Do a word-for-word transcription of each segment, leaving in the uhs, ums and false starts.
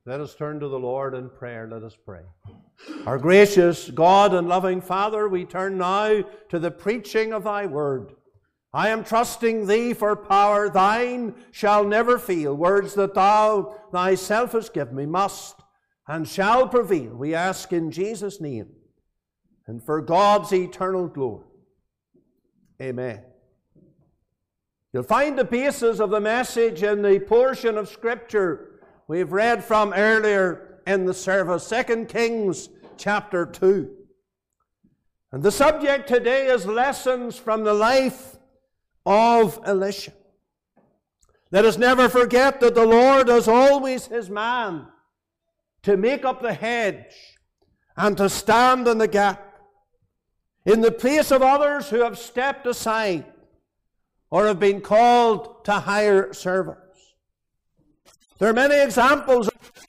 Let us turn to the Lord in prayer. Let us pray. Our gracious God and loving Father, we turn now to the preaching of thy word. I am trusting thee for power. Thine shall never fail. Words that thou thyself hast given me must and shall prevail. We ask in Jesus' name and for God's eternal glory. Amen. You'll find the basis of the message in the portion of Scripture we've read from earlier in the service, Second Kings chapter two. And the subject today is lessons from the life of Elisha. Let us never forget that the Lord is always his man to make up the hedge and to stand in the gap in the place of others who have stepped aside or have been called to higher service. There are many examples.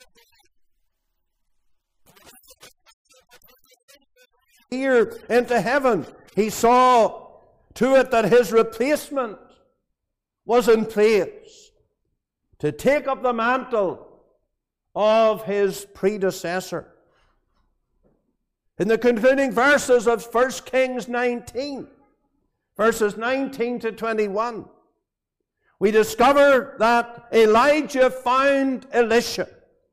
Here into heaven, he saw to it that his replacement was in place to take up the mantle of his predecessor. In the concluding verses of First Kings nineteen, verses nineteen to twenty-one, we discover that Elijah found Elisha.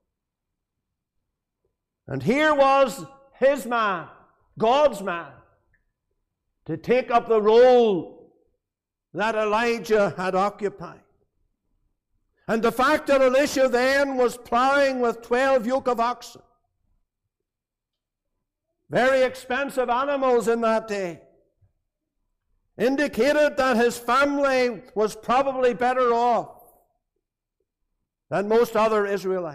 And here was his man, God's man, to take up the role that Elijah had occupied. And the fact that Elisha then was plowing with twelve yoke of oxen, very expensive animals in that day, indicated that his family was probably better off than most other Israelites.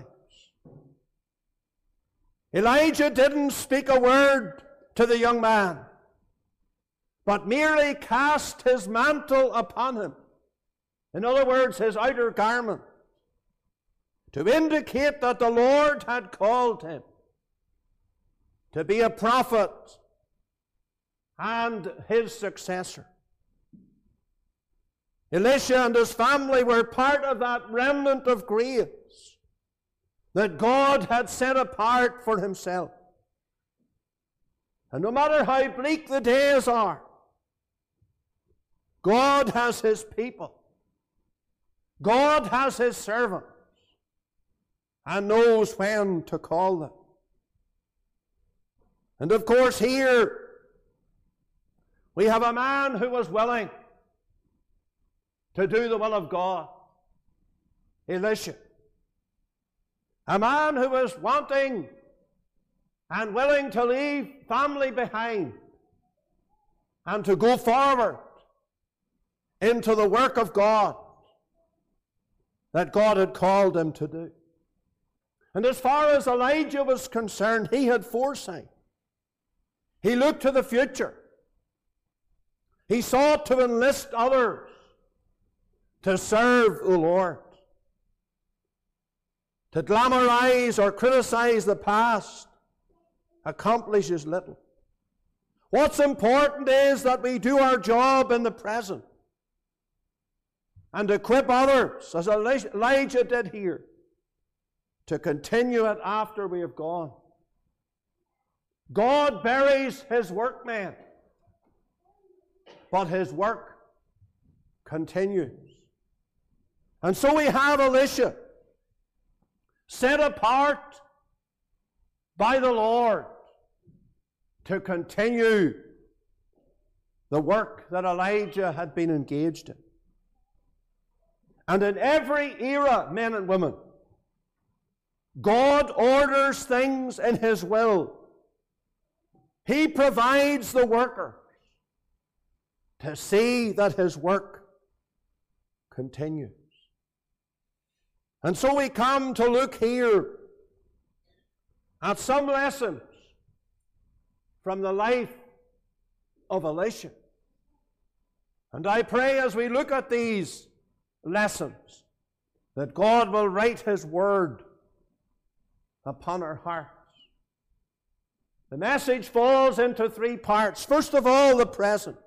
Elijah didn't speak a word to the young man, but merely cast his mantle upon him. In other words, his outer garment, to indicate that the Lord had called him to be a prophet and his successor. Elisha and his family were part of that remnant of grace that God had set apart for himself. And no matter how bleak the days are, God has his people. God has his servants and knows when to call them. And of course here we have a man who was willing to do the will of God, Elisha. A man who was wanting and willing to leave family behind and to go forward into the work of God that God had called him to do. And as far as Elijah was concerned, he had foresight. He looked to the future. He sought to enlist others to serve the Lord. To glamorize or criticize the past accomplishes little. What's important is that we do our job in the present and equip others, as Elijah did here, to continue it after we have gone. God buries his workmen, but his work continues. And so we have Elisha, set apart by the Lord to continue the work that Elijah had been engaged in. And in every era, men and women, God orders things in his will. He provides the workers to see that his work continues. And so we come to look here at some lessons from the life of Elisha. And I pray as we look at these lessons that God will write his word upon our hearts. The message falls into three parts. First of all, the present.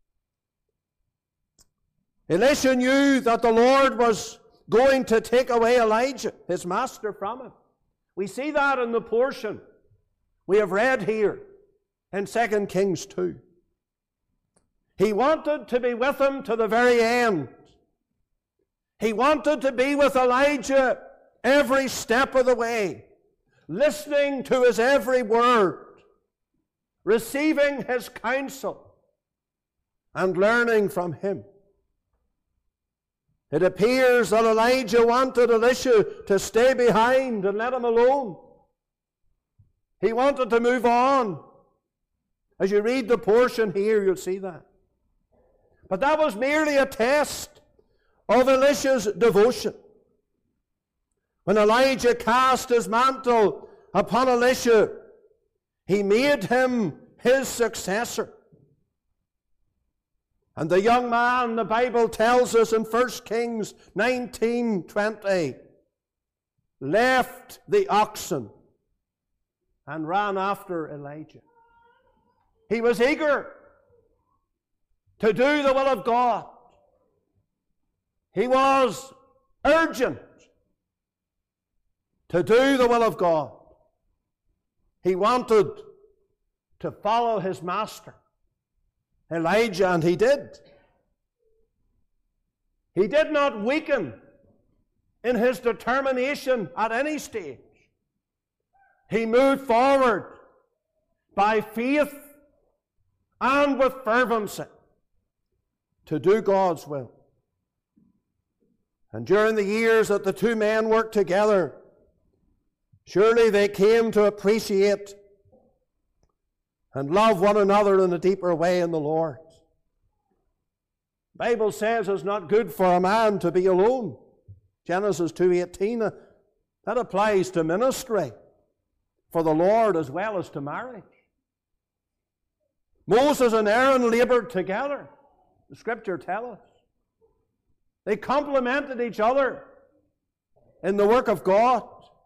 Elisha knew that the Lord was going to take away Elijah, his master, from him. We see that in the portion we have read here in Second Kings two. He wanted to be with him to the very end. He wanted to be with Elijah every step of the way, listening to his every word, receiving his counsel, and learning from him. It appears that Elijah wanted Elisha to stay behind and let him alone. He wanted to move on. As you read the portion here, you'll see that. But that was merely a test of Elisha's devotion. When Elijah cast his mantle upon Elisha, he made him his successor. And the young man, the Bible tells us in First Kings nineteen twenty, left the oxen and ran after Elijah. He was eager to do the will of God. He was urgent to do the will of God. He wanted to follow his master, Elijah, and he did. He did not weaken in his determination at any stage. He moved forward by faith and with fervency to do God's will. And during the years that the two men worked together, surely they came to appreciate and love one another in a deeper way in the Lord. The Bible says it's not good for a man to be alone. Genesis two eighteen, that applies to ministry for the Lord as well as to marriage. Moses and Aaron labored together, the Scripture tells us. They complemented each other in the work of God.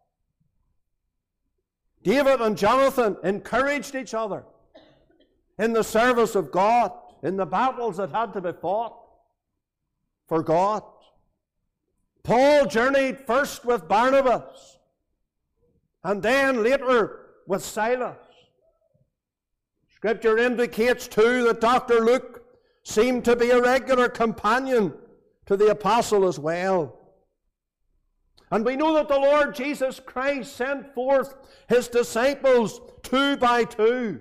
David and Jonathan encouraged each other in the service of God, in the battles that had to be fought for God. Paul journeyed first with Barnabas and then later with Silas. Scripture indicates too that Doctor Luke seemed to be a regular companion to the apostle as well. And we know that the Lord Jesus Christ sent forth his disciples two by two.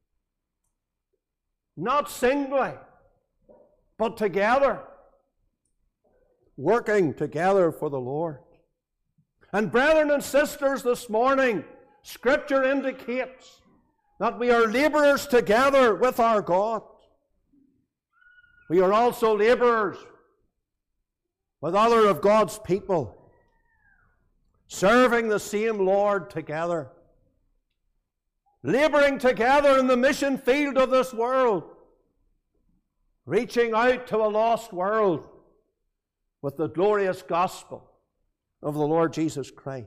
Not singly, but together. Working together for the Lord. And brethren and sisters, this morning, Scripture indicates that we are laborers together with our God. We are also laborers with other of God's people, serving the same Lord together, laboring together in the mission field of this world, reaching out to a lost world with the glorious gospel of the Lord Jesus Christ.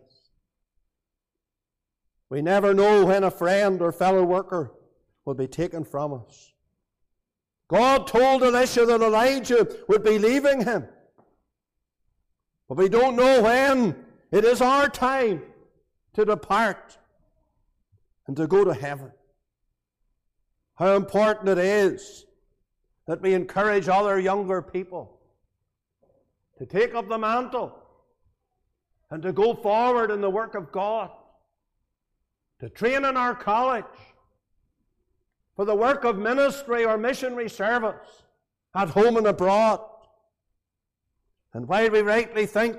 We never know when a friend or fellow worker will be taken from us. God told Elisha that Elijah would be leaving him, but we don't know when. It is our time to depart and to go to heaven. How important it is that we encourage other younger people to take up the mantle and to go forward in the work of God, to train in our college for the work of ministry or missionary service at home and abroad. And while we rightly think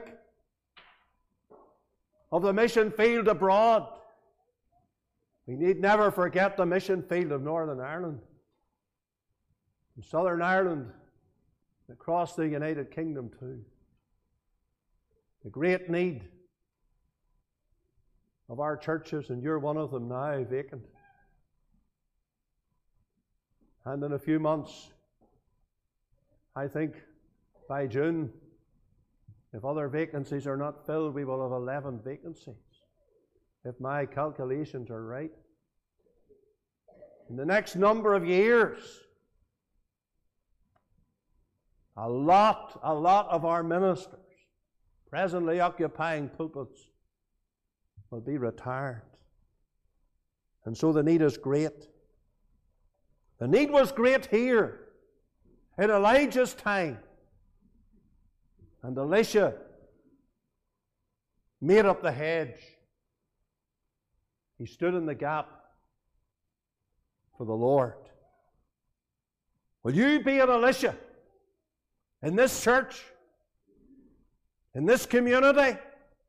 of the mission field abroad, we need never forget the mission field of Northern Ireland, and Southern Ireland, across the United Kingdom too. The great need of our churches, and you're one of them now, vacant. And in a few months, I think by June, if other vacancies are not filled, we will have eleven vacancies, if my calculations are right. In the next number of years, a lot, a lot of our ministers, presently occupying pulpits, will be retired. And so the need is great. The need was great here in Elijah's time. And Elisha made up the hedge. He stood in the gap for the Lord. Will you be an Elisha in this church, in this community,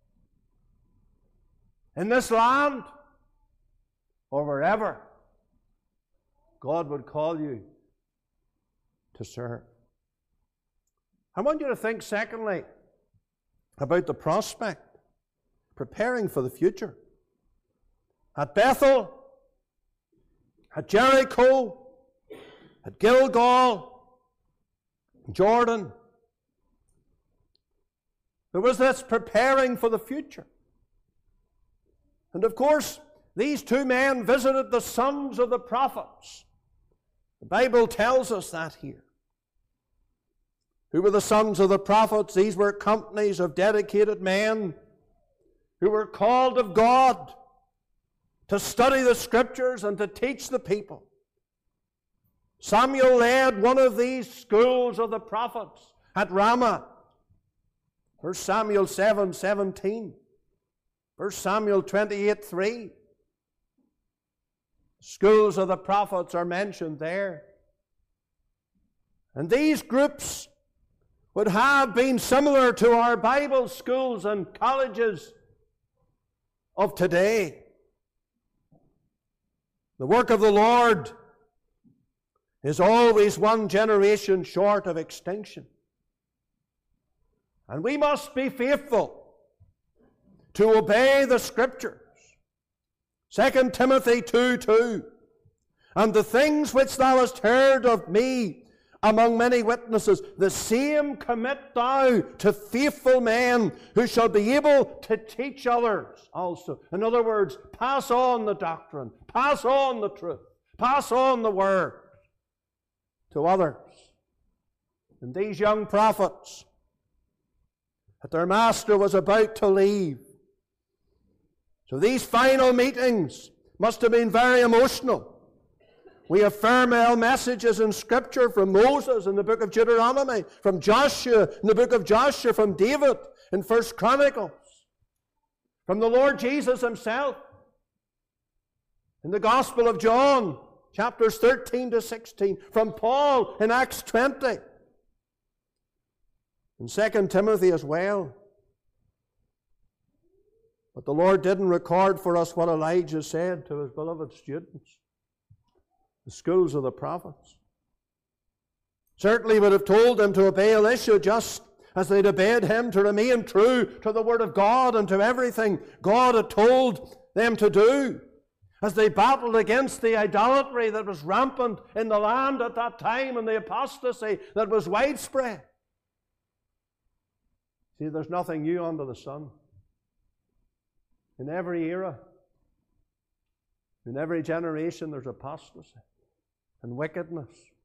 in this land, or wherever God would call you to serve? I want you to think, secondly, about the prospect, preparing for the future. At Bethel, at Jericho, at Gilgal, Jordan, there was this preparing for the future. And of course, these two men visited the sons of the prophets. The Bible tells us that here. Who were the sons of the prophets? These were companies of dedicated men who were called of God to study the Scriptures and to teach the people. Samuel led one of these schools of the prophets at Ramah. First Samuel seven seventeen. First Samuel twenty-eight three. Schools of the prophets are mentioned there. And these groups would have been similar to our Bible schools and colleges of today. The work of the Lord is always one generation short of extinction. And we must be faithful to obey the Scriptures. Second Timothy two two. And the things which thou hast heard of me among many witnesses, the same commit thou to faithful men who shall be able to teach others also. In other words, pass on the doctrine, pass on the truth, pass on the word to others. And these young prophets, that their master was about to leave. So these final meetings must have been very emotional. We have farewell messages in Scripture from Moses in the book of Deuteronomy, from Joshua in the book of Joshua, from David in First Chronicles, from the Lord Jesus himself in the Gospel of John, chapters thirteen to sixteen, from Paul in Acts twenty, in Second Timothy as well. But the Lord didn't record for us what Elijah said to his beloved students, the schools of the prophets. Certainly he would have told them to obey Elisha just as they'd obeyed him, to remain true to the Word of God and to everything God had told them to do, as they battled against the idolatry that was rampant in the land at that time and the apostasy that was widespread. See, there's nothing new under the sun. In every era, in every generation, there's apostasy and wickedness.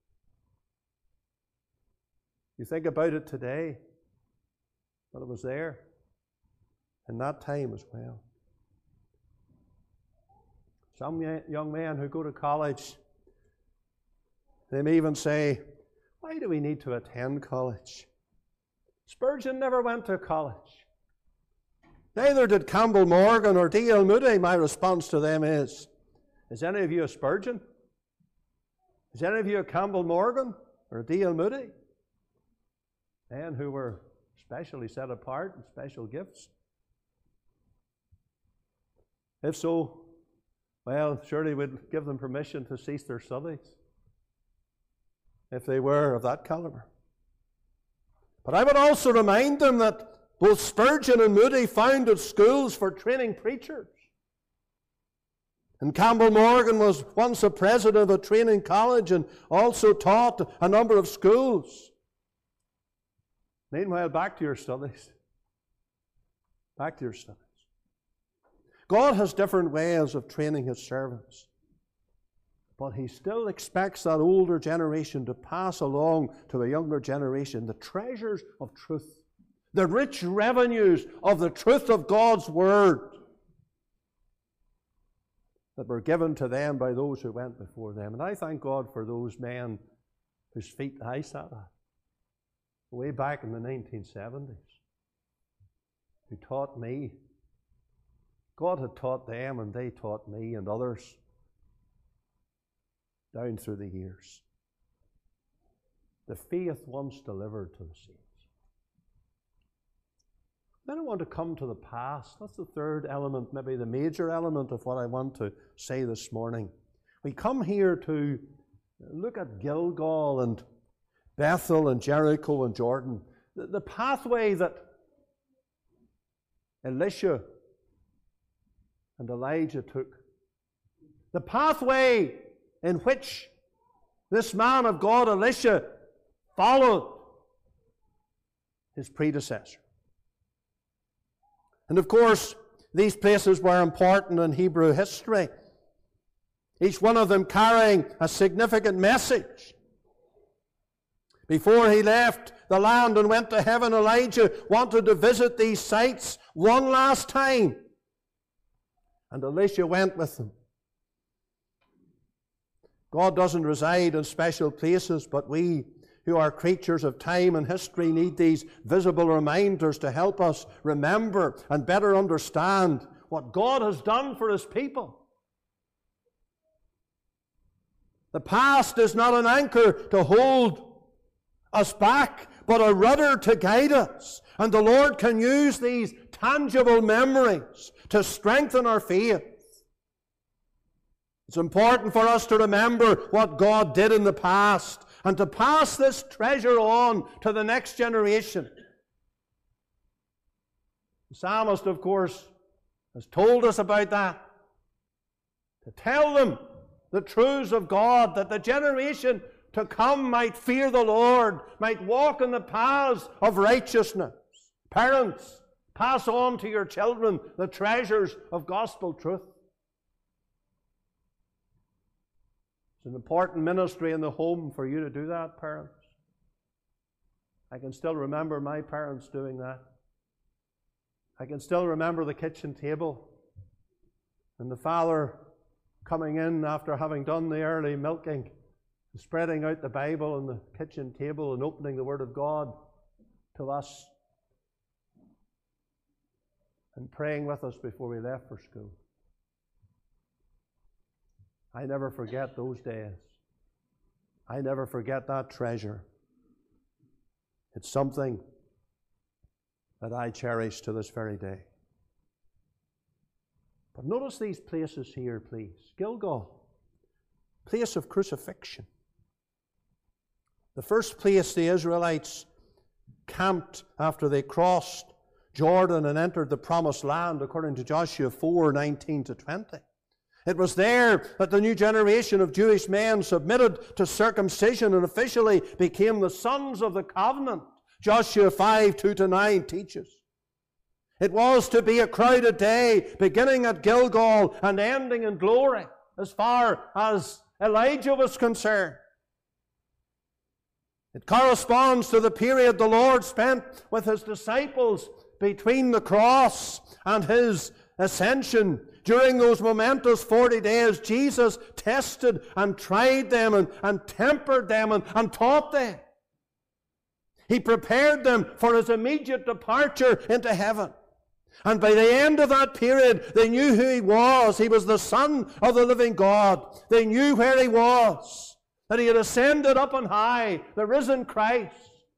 You think about it today, but it was there in that time as well. Some young men who go to college, they may even say, why do we need to attend college? Spurgeon never went to college. Neither did Campbell Morgan or D L Moody. My response to them is, is any of you a Spurgeon? Is any of you a Campbell Morgan or D L Moody? Men who were specially set apart and special gifts. If so, well, surely we'd give them permission to cease their studies if they were of that caliber. But I would also remind them that both Spurgeon and Moody founded schools for training preachers. And Campbell Morgan was once a president of a training college and also taught a number of schools. Meanwhile, back to your studies. Back to your studies. God has different ways of training his servants. But he still expects that older generation to pass along to a younger generation the treasures of truth, the rich revenues of the truth of God's Word. that were given to them by those who went before them. And I thank God for those men whose feet I sat at way back in the nineteen seventies, who taught me. God had taught them, and they taught me and others down through the years. The faith once delivered to the saints. Then I want to come to the past. That's the third element, maybe the major element of what I want to say this morning. We come here to look at Gilgal and Bethel and Jericho and Jordan. The, the pathway that Elisha and Elijah took. The pathway in which this man of God, Elisha, followed his predecessor. And of course, these places were important in Hebrew history, each one of them carrying a significant message. Before he left the land and went to heaven, Elijah wanted to visit these sites one last time. And Elisha went with them. God doesn't reside in special places, but we who are creatures of time and history need these visible reminders to help us remember and better understand what God has done for His people. The past is not an anchor to hold us back, but a rudder to guide us. And the Lord can use these tangible memories to strengthen our faith. It's important for us to remember what God did in the past and to pass this treasure on to the next generation. The psalmist, of course, has told us about that. To tell them the truths of God, that the generation to come might fear the Lord, might walk in the paths of righteousness. Parents, pass on to your children the treasures of gospel truth. It's an important ministry in the home for you to do that, parents. I can still remember my parents doing that. I can still remember the kitchen table and the father coming in after having done the early milking, and spreading out the Bible on the kitchen table and opening the Word of God to us and praying with us before we left for school. I never forget those days. I never forget that treasure. It's something that I cherish to this very day. But notice these places here, please. Gilgal, place of crucifixion. The first place the Israelites camped after they crossed Jordan and entered the promised land, according to Joshua four, nineteen to twenty. It was there that the new generation of Jewish men submitted to circumcision and officially became the sons of the covenant. Joshua five, two to nine teaches. It was to be a crowded day, beginning at Gilgal and ending in glory, as far as Elijah was concerned. It corresponds to the period the Lord spent with His disciples between the cross and His ascension. During those momentous forty days, Jesus tested and tried them and, and tempered them and, and taught them. He prepared them for His immediate departure into heaven. And by the end of that period, they knew who He was. He was the Son of the living God. They knew where He was, that He had ascended up on high, the risen Christ.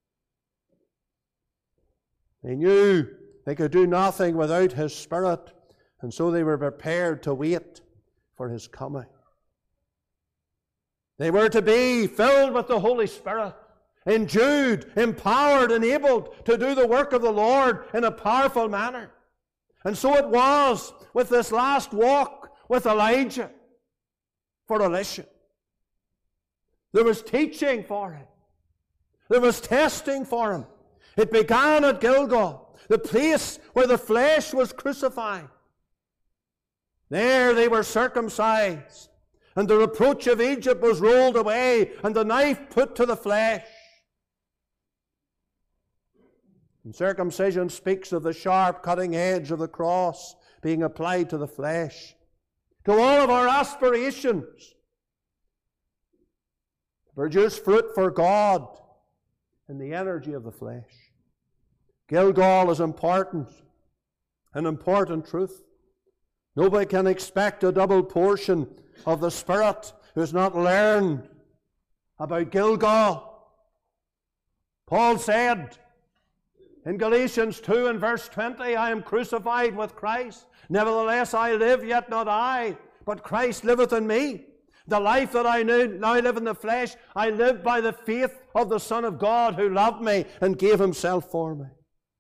They knew they could do nothing without His Spirit, and so they were prepared to wait for His coming. They were to be filled with the Holy Spirit, endued, empowered, enabled to do the work of the Lord in a powerful manner. And so it was with this last walk with Elijah for Elisha. There was teaching for him. There was testing for him. It began at Gilgal, the place where the flesh was crucified. There they were circumcised, and the reproach of Egypt was rolled away, and the knife put to the flesh. And circumcision speaks of the sharp cutting edge of the cross being applied to the flesh to all of our aspirations, to produce fruit for God in the energy of the flesh. Gilgal is important, an important truth. Nobody can expect a double portion of the Spirit who has not learned about Gilgal. Paul said in Galatians two and verse twenty, I am crucified with Christ. Nevertheless I live, yet not I, but Christ liveth in me. The life that I now live in the flesh, I live by the faith of the Son of God who loved me and gave himself for me.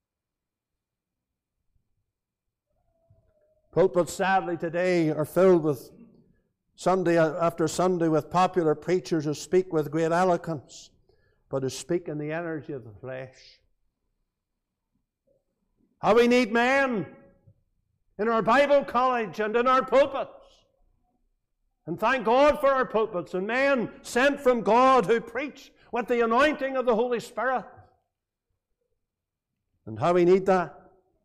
Pulpits, sadly, today are filled with Sunday after Sunday with popular preachers who speak with great eloquence, but who speak in the energy of the flesh. How we need men in our Bible college and in our pulpits. And thank God for our pulpits and men sent from God who preach with the anointing of the Holy Spirit. And how we need that.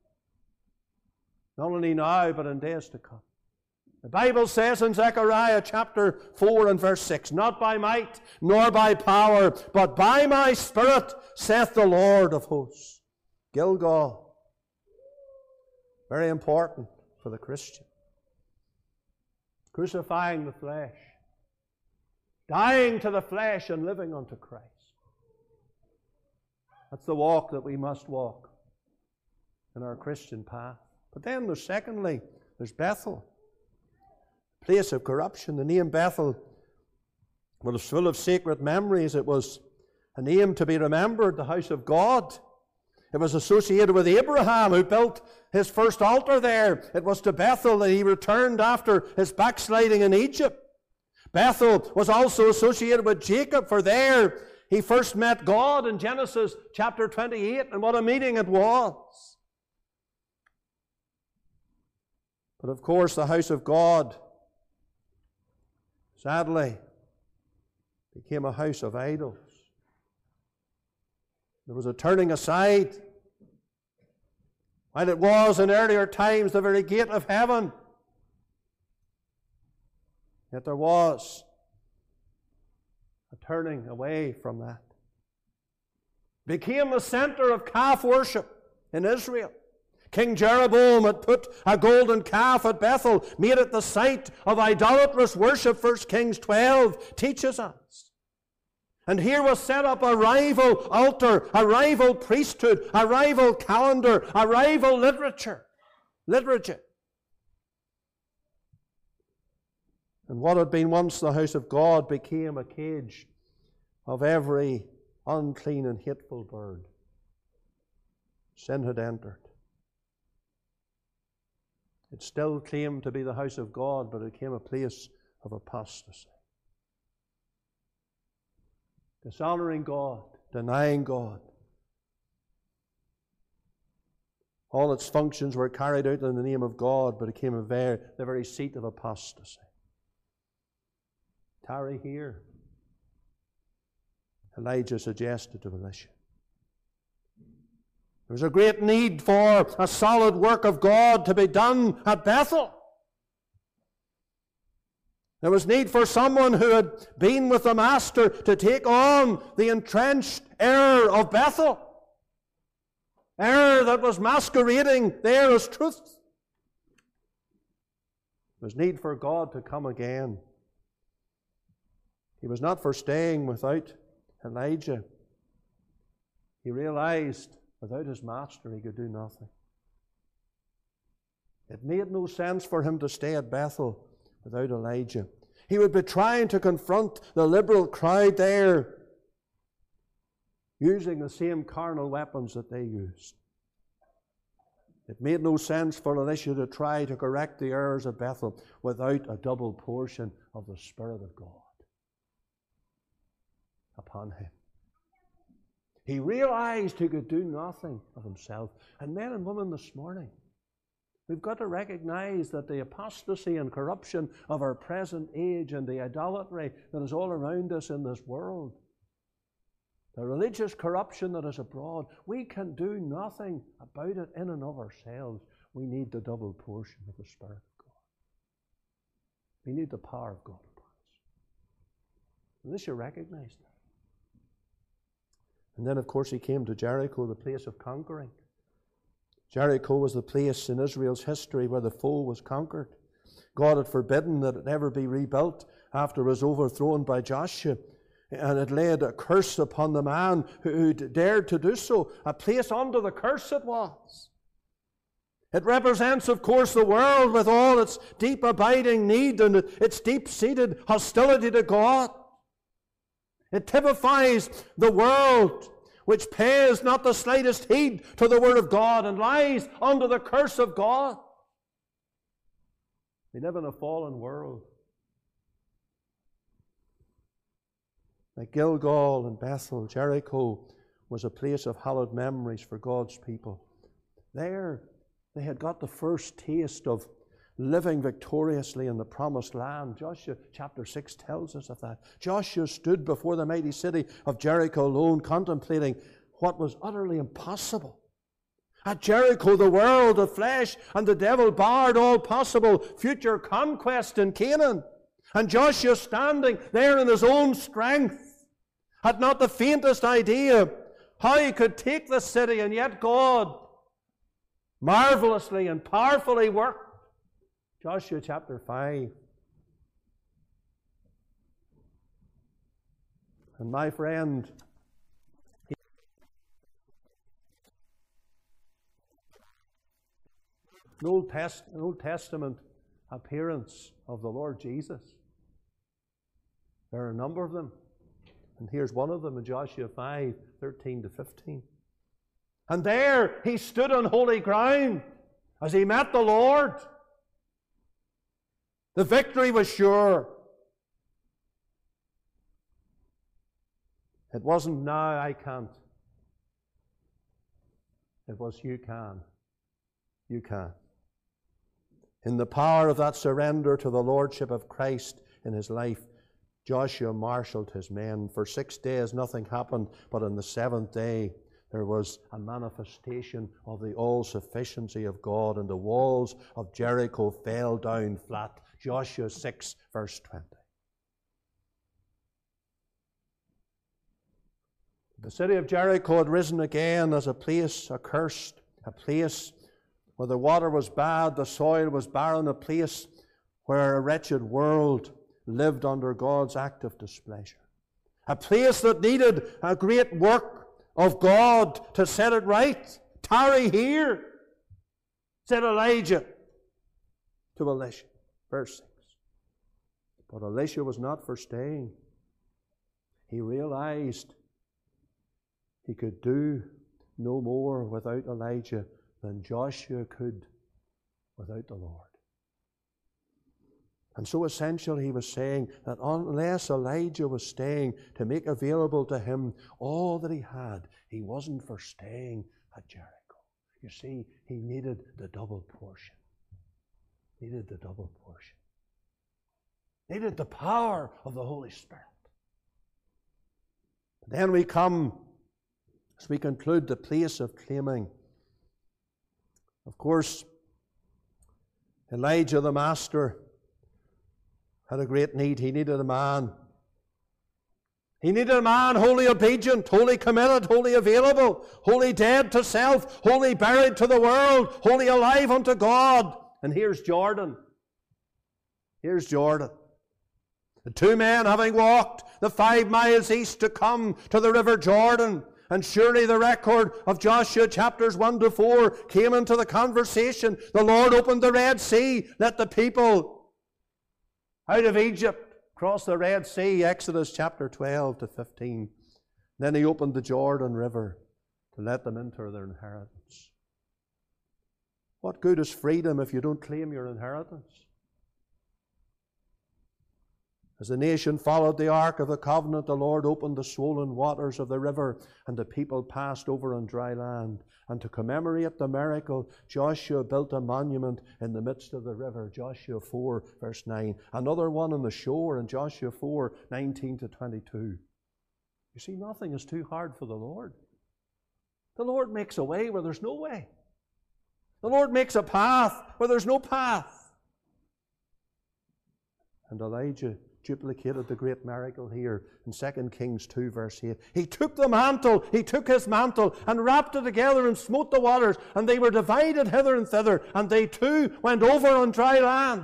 Not only now, but in days to come. The Bible says in Zechariah chapter four and verse six, not by might nor by power, but by my Spirit, saith the Lord of hosts. Gilgal. Very important for the Christian. Crucifying the flesh. Dying to the flesh and living unto Christ. That's the walk that we must walk in our Christian path. But then there's secondly, there's Bethel. Place of corruption. The name Bethel was full of sacred memories. It was a name to be remembered, the house of God. It was associated with Abraham, who built his first altar there. It was to Bethel that he returned after his backsliding in Egypt. Bethel was also associated with Jacob, for there he first met God in Genesis chapter twenty-eight, and what a meeting it was. But of course, the house of God, sadly, became a house of idols. There was a turning aside. While it was in earlier times the very gate of heaven, yet there was a turning away from that. Became the center of calf worship in Israel. King Jeroboam had put a golden calf at Bethel, made it the site of idolatrous worship. First Kings twelve teaches us. And here was set up a rival altar, a rival priesthood, a rival calendar, a rival literature, liturgy. And what had been once the house of God became a cage of every unclean and hateful bird. Sin had entered. It still claimed to be the house of God, but it became a place of apostasy. Dishonoring God, denying God. All its functions were carried out in the name of God, but it became a very, the very seat of apostasy. Tarry here, Elijah suggested to Elisha. There was a great need for a solid work of God to be done at Bethel. There was need for someone who had been with the Master to take on the entrenched error of Bethel. Error that was masquerading there as truth. There was need for God to come again. He was not for staying without Elijah. He realized without his Master he could do nothing. It made no sense for him to stay at Bethel without Elijah. He would be trying to confront the liberal crowd there using the same carnal weapons that they used. It made no sense for Elisha to try to correct the errors of Bethel without a double portion of the Spirit of God upon him. He realized he could do nothing of himself. And men and women this morning, we've got to recognize that the apostasy and corruption of our present age and the idolatry that is all around us in this world, the religious corruption that is abroad, we can do nothing about it in and of ourselves. We need the double portion of the Spirit of God. We need the power of God upon us. Unless you recognize that. And then, of course, he came to Jericho, the place of conquering. Jericho was the place in Israel's history where the foe was conquered. God had forbidden that it ever be rebuilt after it was overthrown by Joshua. And it laid a curse upon the man who dared to do so. A place under the curse it was. It represents, of course, the world with all its deep abiding need and its deep-seated hostility to God. It typifies the world which pays not the slightest heed to the Word of God and lies under the curse of God. We live in a fallen world. Like Gilgal and Bethel, Jericho was a place of hallowed memories for God's people. There, they had got the first taste of living victoriously in the promised land. Joshua chapter six tells us of that. Joshua stood before the mighty city of Jericho alone, contemplating what was utterly impossible. At Jericho, the world, the flesh, and the devil barred all possible future conquest in Canaan. And Joshua, standing there in his own strength, had not the faintest idea how he could take the city, and yet God marvelously and powerfully worked. Joshua chapter five. And my friend, an Old, Test, an Old Testament appearance of the Lord Jesus. There are a number of them. And here's one of them in Joshua five, thirteen to fifteen. And there he stood on holy ground as he met the Lord. The victory was sure. It wasn't now I can't. It was you can. You can. In the power of that surrender to the Lordship of Christ in his life, Joshua marshaled his men. For six days nothing happened, but on the seventh day there was a manifestation of the all-sufficiency of God, and the walls of Jericho fell down flat. Joshua six, verse twenty. The city of Jericho had risen again as a place accursed, a place where the water was bad, the soil was barren, a place where a wretched world lived under God's active displeasure. A place that needed a great work of God to set it right. Tarry here, said Elijah to Elisha. Verse six. But Elisha was not for staying. He realized he could do no more without Elijah than Joshua could without the Lord. And so essentially he was saying that unless Elijah was staying to make available to him all that he had, he wasn't for staying at Jericho. You see, he needed the double portion. Needed the double portion. Needed the power of the Holy Spirit. Then we come, as we conclude, the place of claiming. Of course, Elijah the master had a great need. He needed a man. He needed a man wholly obedient, wholly committed, wholly available, wholly dead to self, wholly buried to the world, wholly alive unto God. And here's Jordan. Here's Jordan. The two men having walked the five miles east to come to the river Jordan. And surely the record of Joshua chapters one to four came into the conversation. The Lord opened the Red Sea, let the people out of Egypt cross the Red Sea, Exodus chapter twelve to fifteen. Then he opened the Jordan River to let them enter their inheritance. What good is freedom if you don't claim your inheritance? As the nation followed the Ark of the Covenant, the Lord opened the swollen waters of the river, and the people passed over on dry land. And to commemorate the miracle, Joshua built a monument in the midst of the river, Joshua four, verse nine. Another one on the shore in Joshua four, nineteen to twenty-two. You see, nothing is too hard for the Lord. The Lord makes a way where there's no way. The Lord makes a path where there's no path. And Elijah duplicated the great miracle here in Second Kings two, verse eight. He took the mantle, he took his mantle, and wrapped it together and smote the waters, and they were divided hither and thither, and they too went over on dry land.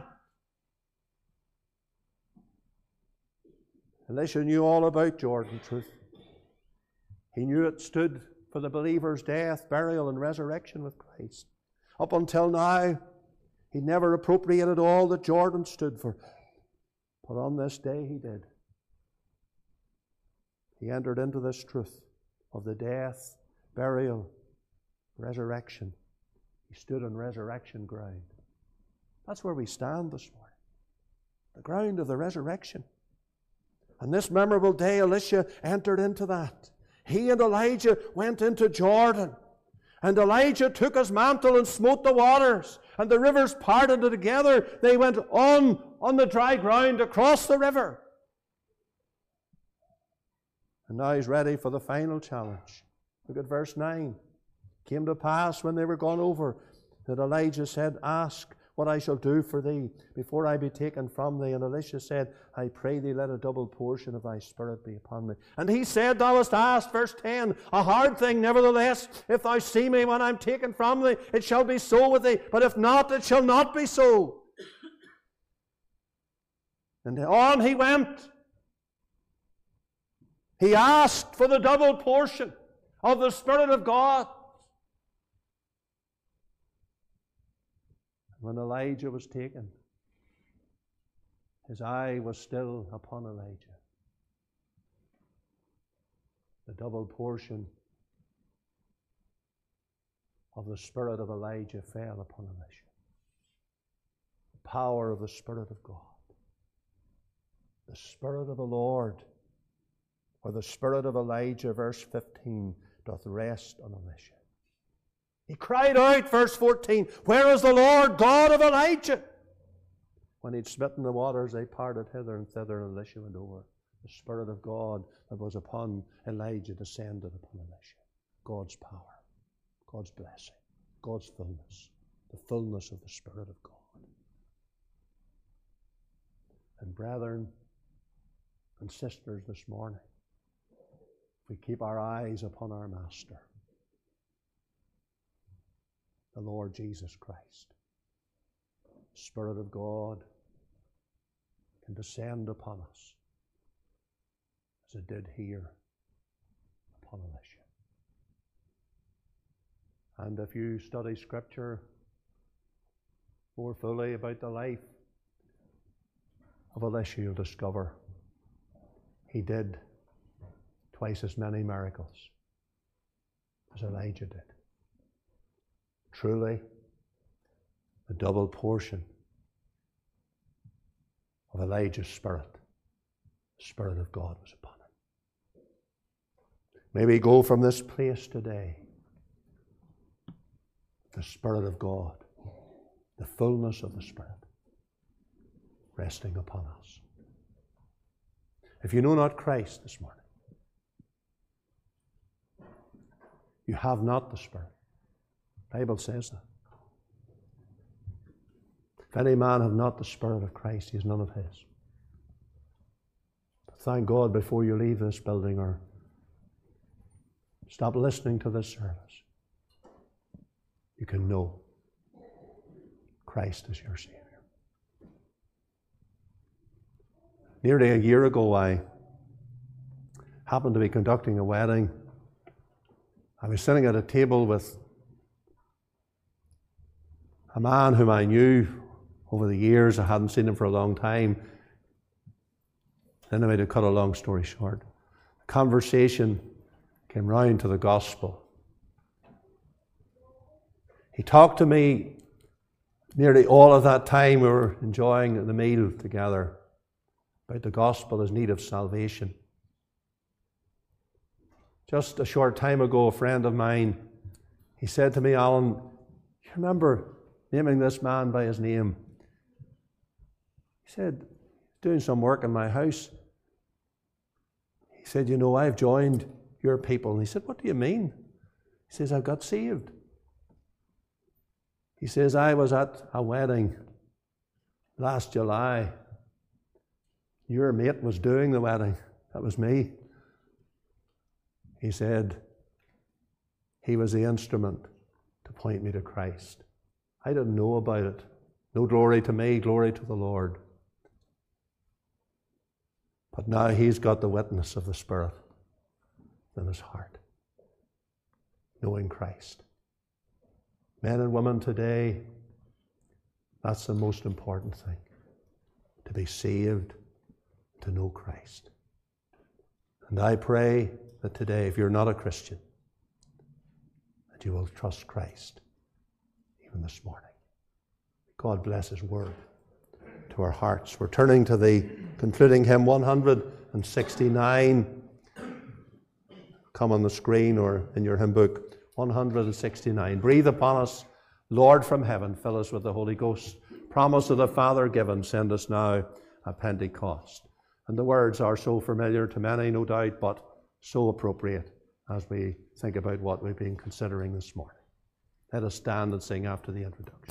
Elisha knew all about Jordan truth. He knew it stood for the believer's death, burial, and resurrection with Christ. Up until now, he never appropriated all that Jordan stood for. But on this day he did. He entered into this truth of the death, burial, resurrection. He stood on resurrection ground. That's where we stand this morning. The ground of the resurrection. And this memorable day, Elisha entered into that. He and Elijah went into Jordan. And Elijah took his mantle and smote the waters, and the rivers parted together. They went on on the dry ground across the river. And now he's ready for the final challenge. Look at verse nine. It came to pass when they were gone over that Elijah said, "Ask what I shall do for thee before I be taken from thee." And Elisha said, "I pray thee, let a double portion of thy spirit be upon me." And he said, "Thou hast asked," verse ten, "a hard thing, nevertheless, if thou see me when I am taken from thee, it shall be so with thee. But if not, it shall not be so." And on he went. He asked for the double portion of the Spirit of God. When Elijah was taken, his eye was still upon Elijah. The double portion of the Spirit of Elijah fell upon Elisha. The power of the Spirit of God. The Spirit of the Lord, or the Spirit of Elijah, verse fifteen, doth rest on Elisha. He cried out, verse fourteen, "Where is the Lord God of Elijah?" When he'd smitten the waters, they parted hither and thither, and Elisha went over. The Spirit of God that was upon Elijah descended upon Elisha. God's power, God's blessing, God's fullness, the fullness of the Spirit of God. And brethren and sisters, this morning, if we keep our eyes upon our Master, the Lord Jesus Christ, the Spirit of God can descend upon us as it did here upon Elisha. And if you study Scripture more fully about the life of Elisha, you'll discover he did twice as many miracles as Elijah did. Truly, the double portion of Elijah's spirit, the Spirit of God, was upon him. May we go from this place today, the Spirit of God, the fullness of the Spirit, resting upon us. If you know not Christ this morning, you have not the Spirit. The Bible says that. If any man have not the Spirit of Christ, he is none of his. But thank God, before you leave this building or stop listening to this service, you can know Christ is your Savior. Nearly a year ago, I happened to be conducting a wedding. I was sitting at a table with a man whom I knew over the years. I hadn't seen him for a long time. Anyway, to cut a long story short, the conversation came round to the gospel. He talked to me nearly all of that time. We were enjoying the meal together about the gospel as need of salvation. Just a short time ago, a friend of mine, he said to me, "Alan, you remember naming this man by his name?" He said, "Doing some work in my house." He said, "You know, I've joined your people." And he said, "What do you mean?" He says, "I've got saved." He says, "I was at a wedding last July, your mate was doing the wedding. That was me. He said he was the instrument to point me to Christ. I didn't know about it. No glory to me, glory to the Lord. But now he's got the witness of the Spirit in his heart, knowing Christ. Men and women today, that's the most important thing, to be saved, to know Christ. And I pray that today, if you're not a Christian, that you will trust Christ, even this morning. God bless His word to our hearts. We're turning to the concluding hymn one hundred sixty-nine. Come on the screen or in your hymn book, one hundred sixty-nine. Breathe upon us, Lord, from heaven, fill us with the Holy Ghost. Promise of the Father given, send us now at Pentecost. And the words are so familiar to many, no doubt, but so appropriate as we think about what we've been considering this morning. Let us stand and sing after the introduction.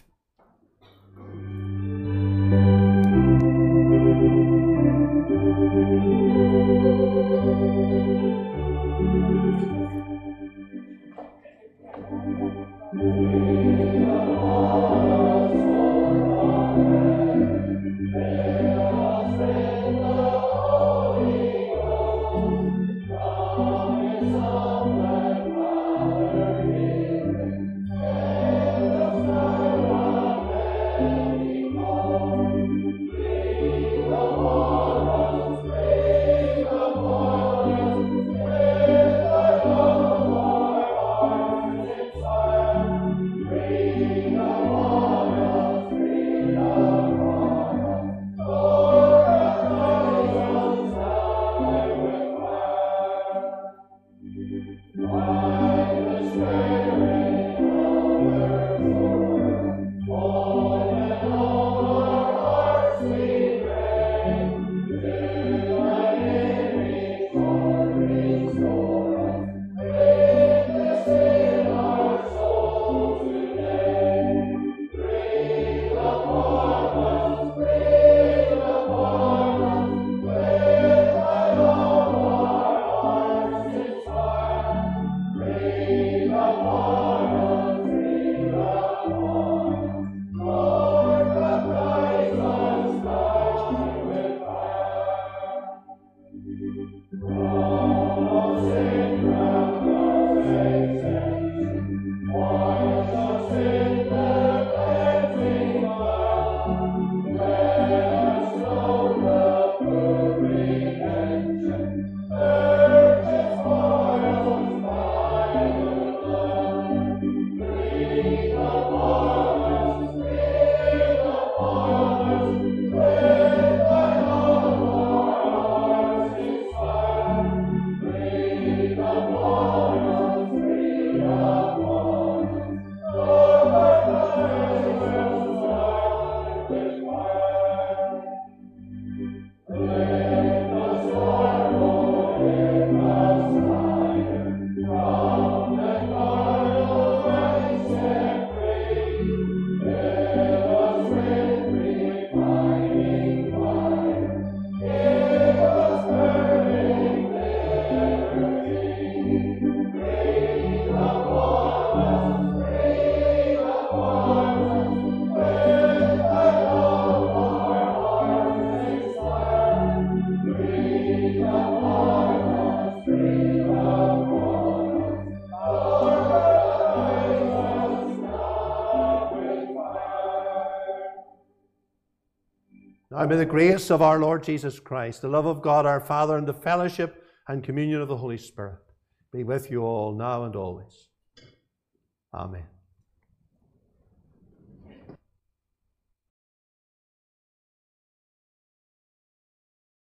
Now may the grace of our Lord Jesus Christ, the love of God our Father, and the fellowship and communion of the Holy Spirit be with you all now and always. Amen.